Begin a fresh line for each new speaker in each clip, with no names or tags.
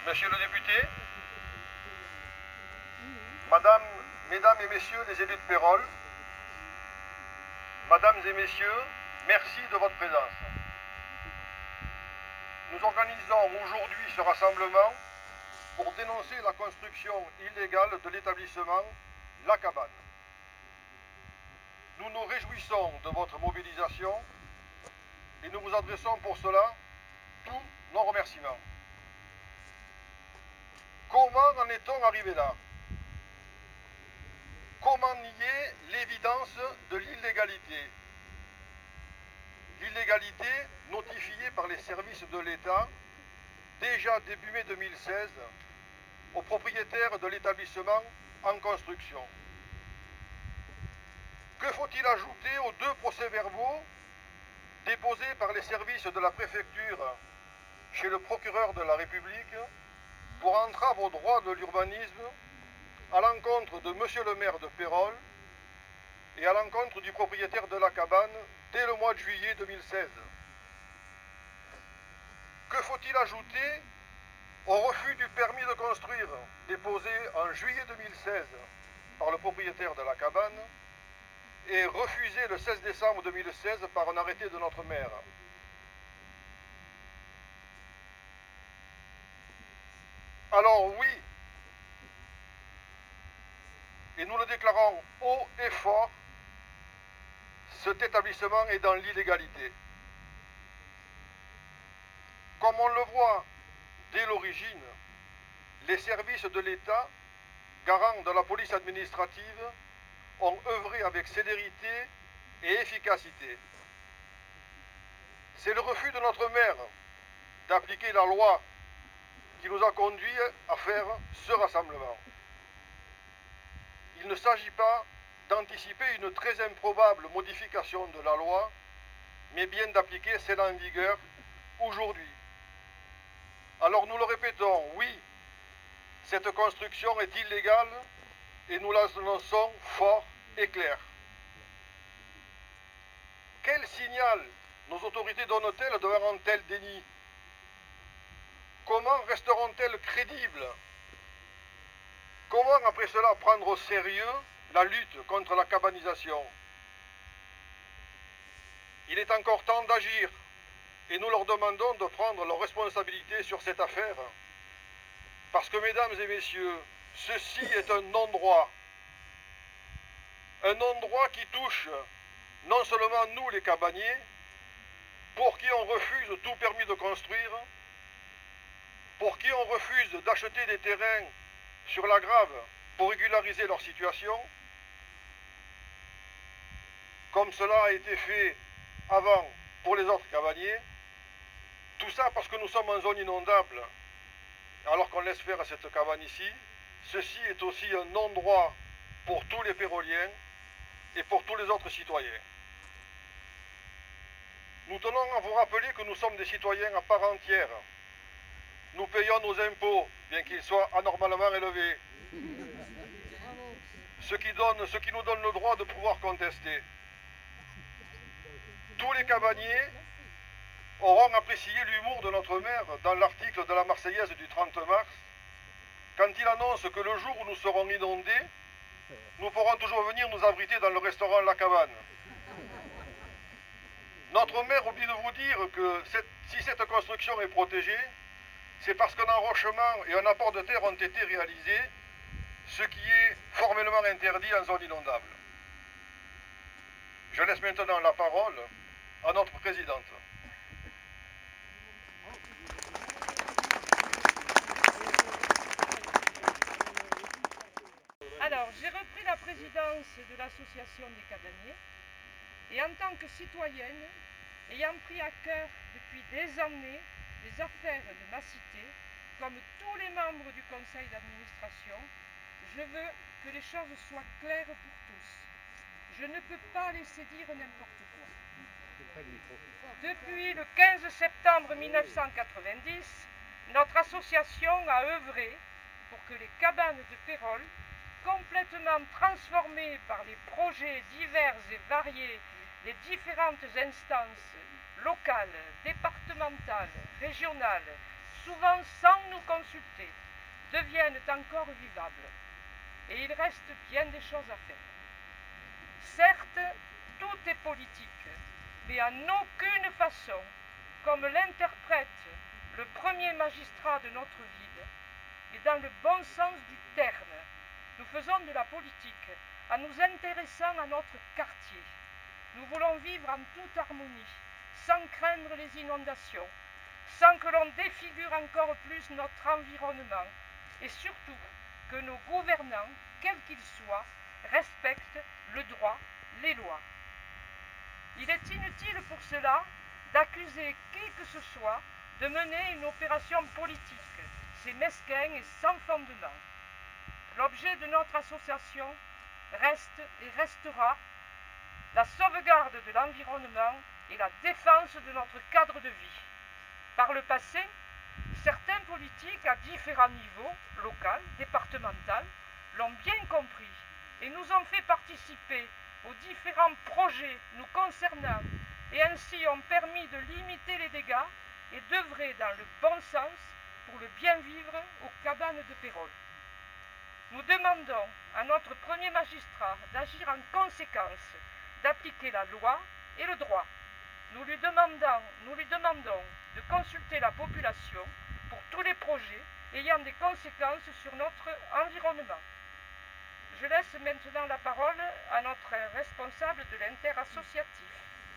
Monsieur le député, Mesdames et Messieurs les élus de Pérols, Mesdames et Messieurs, merci de votre présence. Nous organisons aujourd'hui ce rassemblement pour dénoncer la construction illégale de l'établissement La Cabane. Nous nous réjouissons de votre mobilisation et nous vous adressons pour cela tous nos remerciements. Comment en est-on arrivé là? Comment nier l'évidence de l'illégalité? L'illégalité notifiée par les services de l'État déjà début mai 2016 aux propriétaires de l'établissement en construction. Que faut-il ajouter aux 2 procès-verbaux déposés par les services de la préfecture chez le procureur de la République pour entrave au droit de l'urbanisme à l'encontre de monsieur le maire de Pérols et à l'encontre du propriétaire de la cabane dès le mois de juillet 2016. Que faut-il ajouter au refus du permis de construire déposé en juillet 2016 par le propriétaire de la cabane et refusé le 16 décembre 2016 par un arrêté de notre maire? Alors oui, et nous le déclarons haut et fort, cet établissement est dans l'illégalité. Comme on le voit dès l'origine, les services de l'État, garants de la police administrative, ont œuvré avec célérité et efficacité. C'est le refus de notre maire d'appliquer la loi qui nous a conduits à faire ce rassemblement. Il ne s'agit pas d'anticiper une très improbable modification de la loi, mais bien d'appliquer celle en vigueur aujourd'hui. Alors nous le répétons, oui, cette construction est illégale et nous l'annonçons fort et clair. Quel signal nos autorités donnent-elles devant un tel déni? Comment resteront-elles crédibles? Comment après cela prendre au sérieux la lutte contre la cabanisation? Il est encore temps d'agir et nous leur demandons de prendre leurs responsabilités sur cette affaire. Parce que, mesdames et messieurs, ceci est un non-droit. Un non-droit qui touche non seulement nous les cabaniers, pour qui on refuse tout permis de construire, pour qui on refuse d'acheter des terrains sur la Grave pour régulariser leur situation, comme cela a été fait avant pour les autres cabaniers. Tout ça parce que nous sommes en zone inondable, alors qu'on laisse faire cette cabane ici. Ceci est aussi un non-droit pour tous les Péroliens et pour tous les autres citoyens. Nous tenons à vous rappeler que nous sommes des citoyens à part entière. Nous payons nos impôts, bien qu'ils soient anormalement élevés. Ce qui nous donne le droit de pouvoir contester. Tous les cabaniers auront apprécié l'humour de notre maire dans l'article de la Marseillaise du 30 mars, quand il annonce que le jour où nous serons inondés, nous pourrons toujours venir nous abriter dans le restaurant La Cabane. Notre maire oublie de vous dire que si cette construction est protégée, c'est parce qu'un enrochement et un apport de terre ont été réalisés, ce qui est formellement interdit en zone inondable. Je laisse maintenant la parole à notre présidente.
Alors, j'ai repris la présidence de l'association des cabaniers et en tant que citoyenne, ayant pris à cœur depuis des années les affaires de ma cité, comme tous les membres du conseil d'administration, je veux que les choses soient claires pour tous. Je ne peux pas laisser dire n'importe quoi. Depuis le 15 septembre 1990, notre association a œuvré pour que les cabanes de Pérols, complètement transformées par les projets divers et variés des différentes instances locales, départementales, régionales, souvent sans nous consulter, deviennent encore vivables. Et il reste bien des choses à faire. Certes, tout est politique, mais en aucune façon, comme l'interprète le premier magistrat de notre ville, et dans le bon sens du terme. Nous faisons de la politique en nous intéressant à notre quartier. Nous voulons vivre en toute harmonie, sans craindre les inondations, sans que l'on défigure encore plus notre environnement, et surtout que nos gouvernants, quels qu'ils soient, respectent le droit, les lois. Il est inutile pour cela d'accuser qui que ce soit de mener une opération politique. C'est mesquin et sans fondement. L'objet de notre association reste et restera la sauvegarde de l'environnement et la défense de notre cadre de vie. Par le passé, certains politiques à différents niveaux, local, départemental, l'ont bien compris et nous ont fait participer aux différents projets nous concernant et ainsi ont permis de limiter les dégâts et d'œuvrer dans le bon sens pour le bien vivre aux cabanes de Pérol. Nous demandons à notre premier magistrat d'agir en conséquence, d'appliquer la loi et le droit. Nous lui demandons de consulter la population pour tous les projets ayant des conséquences sur notre environnement. Je laisse maintenant la parole à notre responsable de l'interassociatif.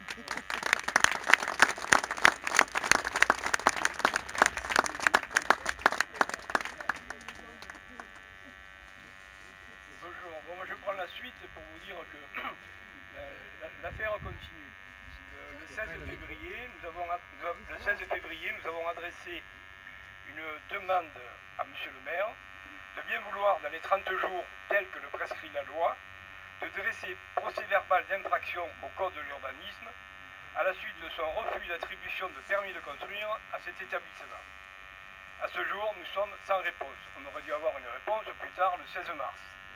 Bonjour, bon, moi je prends la suite pour vous dire que l'affaire continue. Le 16 février, nous avons adressé une demande à M. le maire de bien vouloir, dans les 30 jours tels que le prescrit la loi, de dresser procès-verbal d'infraction au code de l'urbanisme à la suite de son refus d'attribution de permis de construire à cet établissement. À ce jour, nous sommes sans réponse. On aurait dû avoir une réponse plus tard, le 16 mars.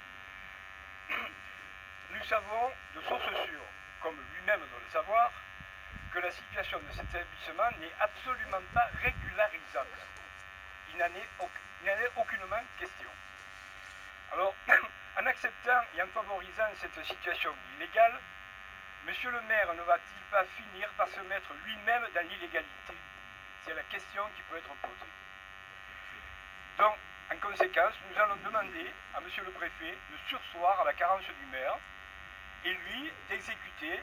Nous savons de sources sûres, comme lui-même doit le savoir, que la situation de cet établissement n'est absolument pas régularisable. Il n'en est aucunement question. Alors, en acceptant et en favorisant cette situation illégale, Monsieur le maire ne va-t-il pas finir par se mettre lui-même dans l'illégalité? C'est la question qui peut être posée. Donc, en conséquence, nous allons demander à Monsieur le préfet de surseoir à la carence du maire et lui d'exécuter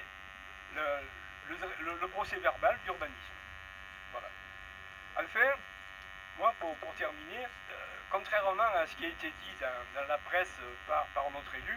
le procès verbal d'urbanisme. Voilà. Enfin, moi, pour terminer, contrairement à ce qui a été dit dans la presse par notre élu,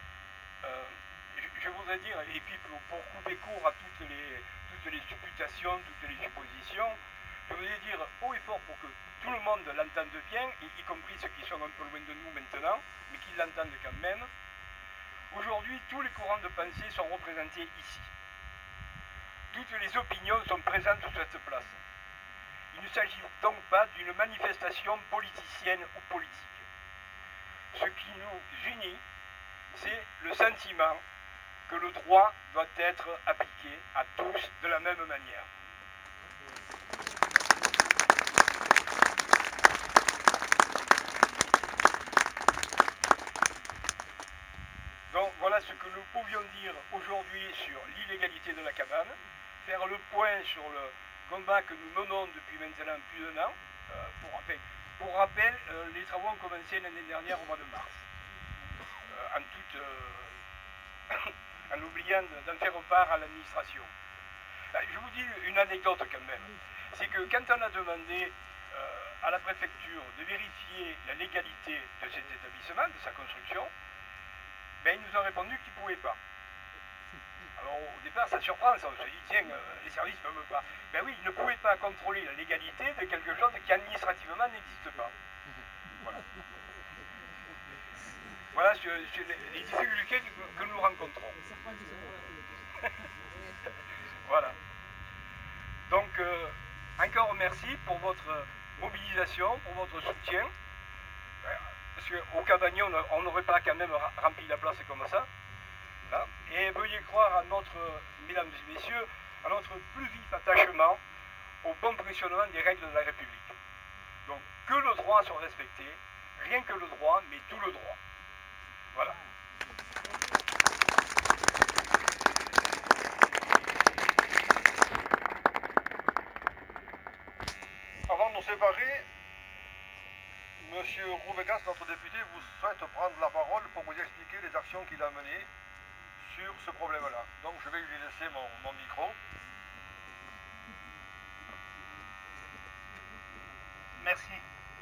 je voudrais dire, et puis pour couper court à toutes les supputations, toutes les suppositions, je voudrais dire haut et fort pour que tout le monde l'entende bien, y compris ceux qui sont un peu loin de nous maintenant, mais qui l'entendent quand même. Aujourd'hui, tous les courants de pensée sont représentés ici. Toutes les opinions sont présentes sur cette place. Il ne s'agit donc pas d'une manifestation politicienne ou politique. Ce qui nous unit, c'est le sentiment que le droit doit être appliqué à tous de la même manière. Donc voilà ce que nous pouvions dire aujourd'hui sur l'illégalité de la cabane, faire le point sur le combat que nous menons depuis maintenant plus d'un an. Pour rappel, les travaux ont commencé l'année dernière au mois de mars. En oubliant d'en faire part à l'administration. Je vous dis une anecdote quand même. C'est que quand on a demandé à la préfecture de vérifier la légalité de cet établissement, de sa construction, ils nous ont répondu qu'ils ne pouvaient pas. Alors au départ ça surprend, ça, on se dit tiens, les services ne peuvent pas. Ben oui, ils ne pouvaient pas contrôler la légalité de quelque chose qui administrativement n'existe pas. Voilà. Voilà sur les difficultés que nous rencontrons. Voilà. Donc, encore merci pour votre mobilisation, pour votre soutien. Parce qu'au Cabanier, on n'aurait pas quand même rempli la place comme ça. Là. Et veuillez croire à mesdames et messieurs, à notre plus vif attachement au bon fonctionnement des règles de la République. que le droit soit respecté, rien que le droit, mais tout le droit. Voilà.
Avant de nous séparer, Monsieur Rouvegas, notre député, vous souhaite prendre la parole pour vous expliquer les actions qu'il a menées sur ce problème-là. Donc je vais lui laisser mon micro.
Merci.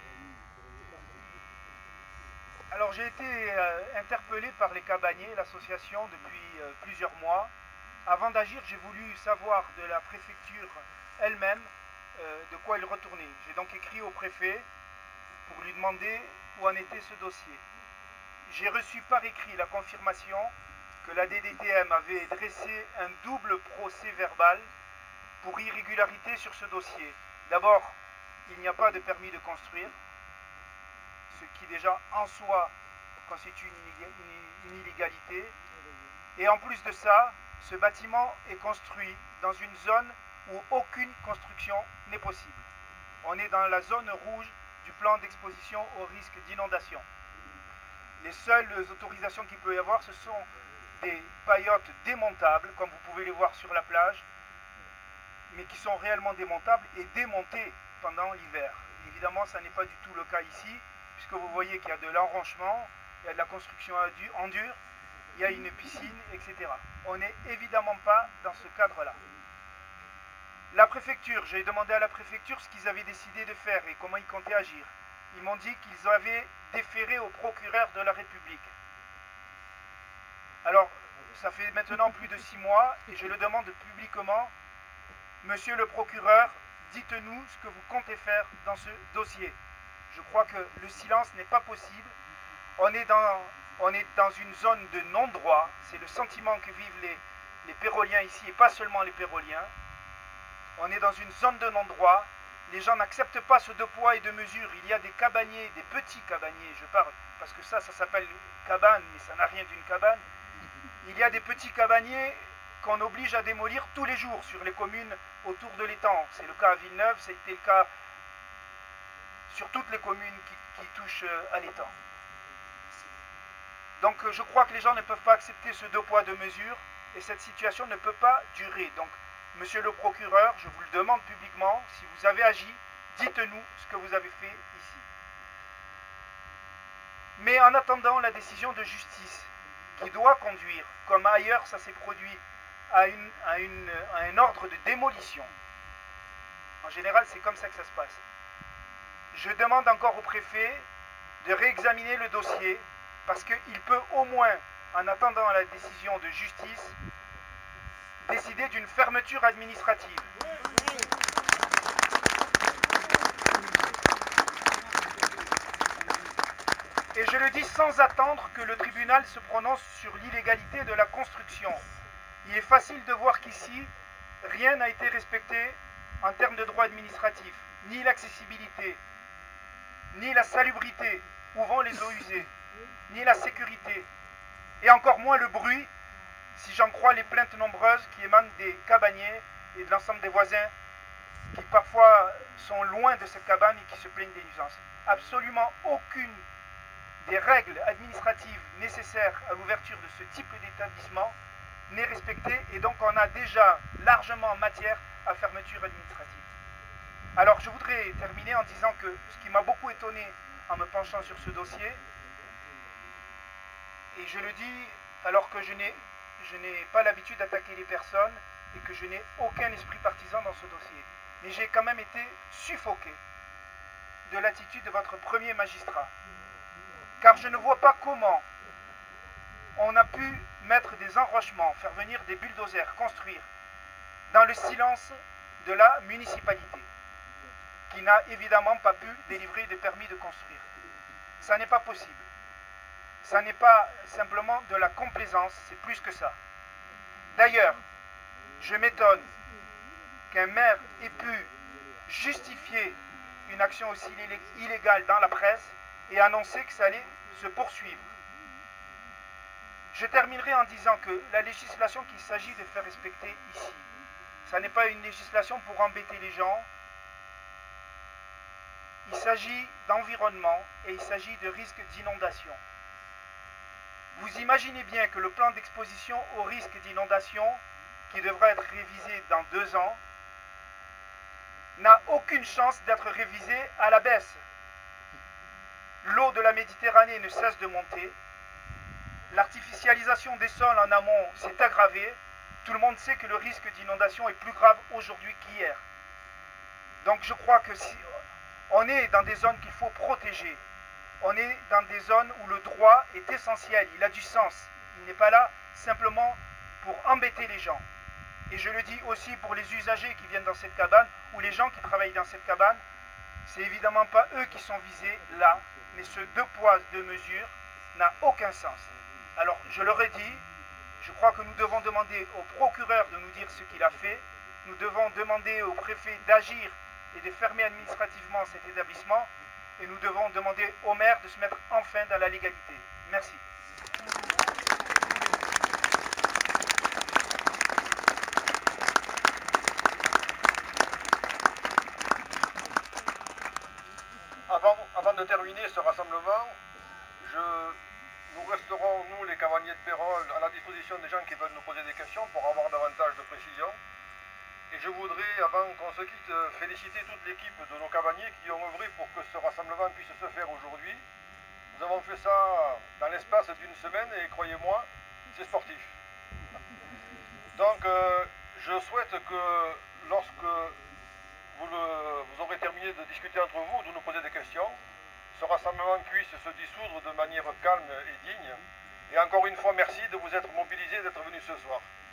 Alors j'ai été interpellé par les cabaniers, l'association, depuis plusieurs mois. Avant d'agir, j'ai voulu savoir de la préfecture elle-même de quoi il retournait. J'ai donc écrit au préfet pour lui demander où en était ce dossier. J'ai reçu par écrit la confirmation que la DDTM avait dressé un double procès verbal pour irrégularité sur ce dossier. D'abord, il n'y a pas de permis de construire, ce qui déjà en soi constitue une illégalité. Et en plus de ça, ce bâtiment est construit dans une zone où aucune construction n'est possible. On est dans la zone rouge du plan d'exposition au risque d'inondation. Les seules autorisations qu'il peut y avoir, ce sont des paillotes démontables, comme vous pouvez les voir sur la plage, mais qui sont réellement démontables et démontées pendant l'hiver. Évidemment, ça n'est pas du tout le cas ici, puisque vous voyez qu'il y a de l'enrochement, il y a de la construction en dur, il y a une piscine, etc. On n'est évidemment pas dans ce cadre-là. La préfecture, j'ai demandé à la préfecture ce qu'ils avaient décidé de faire et comment ils comptaient agir. Ils m'ont dit qu'ils avaient déféré au procureur de la République. Alors, ça fait maintenant plus de 6 mois et je le demande publiquement. Monsieur le procureur, dites-nous ce que vous comptez faire dans ce dossier. Je crois que le silence n'est pas possible. On est dans une zone de non-droit. C'est le sentiment que vivent les Péroliens ici et pas seulement les Péroliens. On est dans une zone de non-droit. Les gens n'acceptent pas ce 2 poids et 2 mesures. Il y a des cabaniers, des petits cabaniers, je parle, parce que ça s'appelle cabane, mais ça n'a rien d'une cabane. Il y a des petits cabaniers qu'on oblige à démolir tous les jours sur les communes autour de l'étang. C'est le cas à Villeneuve, c'était le cas sur toutes les communes qui touchent à l'étang. Donc je crois que les gens ne peuvent pas accepter ce 2 poids 2 mesures et cette situation ne peut pas durer. Donc monsieur le procureur, je vous le demande publiquement, si vous avez agi, dites-nous ce que vous avez fait ici. Mais en attendant la décision de justice qui doit conduire, comme ailleurs ça s'est produit, à un ordre de démolition. En général, c'est comme ça que ça se passe. Je demande encore au préfet de réexaminer le dossier parce qu'il peut au moins, en attendant la décision de justice, décider d'une fermeture administrative. Et je le dis sans attendre que le tribunal se prononce sur l'illégalité de la construction. Il est facile de voir qu'ici, rien n'a été respecté en termes de droit administratif, ni l'accessibilité, ni la salubrité, où vont les eaux usées, ni la sécurité, et encore moins le bruit, si j'en crois les plaintes nombreuses qui émanent des cabaniers et de l'ensemble des voisins qui parfois sont loin de cette cabane et qui se plaignent des nuisances. Absolument aucune des règles administratives nécessaires à l'ouverture de ce type d'établissement n'est respectée et donc on a déjà largement matière à fermeture administrative. Alors je voudrais terminer en disant que ce qui m'a beaucoup étonné en me penchant sur ce dossier, et je le dis alors que je n'ai pas l'habitude d'attaquer les personnes et que je n'ai aucun esprit partisan dans ce dossier, mais j'ai quand même été suffoqué de l'attitude de votre premier magistrat, car je ne vois pas comment on a pu mettre des enrochements, faire venir des bulldozers, construire dans le silence de la municipalité, qui n'a évidemment pas pu délivrer de permis de construire. Ça n'est pas possible. Ça n'est pas simplement de la complaisance, c'est plus que ça. D'ailleurs, je m'étonne qu'un maire ait pu justifier une action aussi illégale dans la presse et annoncer que ça allait se poursuivre. Je terminerai en disant que la législation qu'il s'agit de faire respecter ici, ça n'est pas une législation pour embêter les gens. il s'agit d'environnement et il s'agit de risque d'inondation. Vous imaginez bien que le plan d'exposition au risque d'inondation, qui devra être révisé dans 2 ans, n'a aucune chance d'être révisé à la baisse. L'eau de la Méditerranée ne cesse de monter. L'artificialisation des sols en amont s'est aggravée. Tout le monde sait que le risque d'inondation est plus grave aujourd'hui qu'hier. Donc je crois que si on est dans des zones qu'il faut protéger, on est dans des zones où le droit est essentiel, il a du sens. Il n'est pas là simplement pour embêter les gens. Et je le dis aussi pour les usagers qui viennent dans cette cabane, ou les gens qui travaillent dans cette cabane, c'est évidemment pas eux qui sont visés là, mais ce 2 poids 2 mesures n'a aucun sens. Alors je leur ai dit, je crois que nous devons demander au procureur de nous dire ce qu'il a fait, nous devons demander au préfet d'agir et de fermer administrativement cet établissement, et nous devons demander au maire de se mettre enfin dans la légalité. Merci.
Avant de terminer ce rassemblement, nous resterons, nous les cavaniers de Pérol, à la disposition des gens qui veulent nous poser des questions pour avoir davantage de précision. Et je voudrais, avant qu'on se quitte, féliciter toute l'équipe de nos cavaniers qui ont œuvré pour que ce rassemblement puisse se faire aujourd'hui. Nous avons fait ça dans l'espace d'une semaine et croyez-moi, c'est sportif. Donc je souhaite que lorsque vous aurez terminé de discuter entre vous, de nous poser des questions, ce rassemblement puisse se dissoudre de manière calme et digne. Et encore une fois, merci de vous être mobilisés, d'être venus ce soir.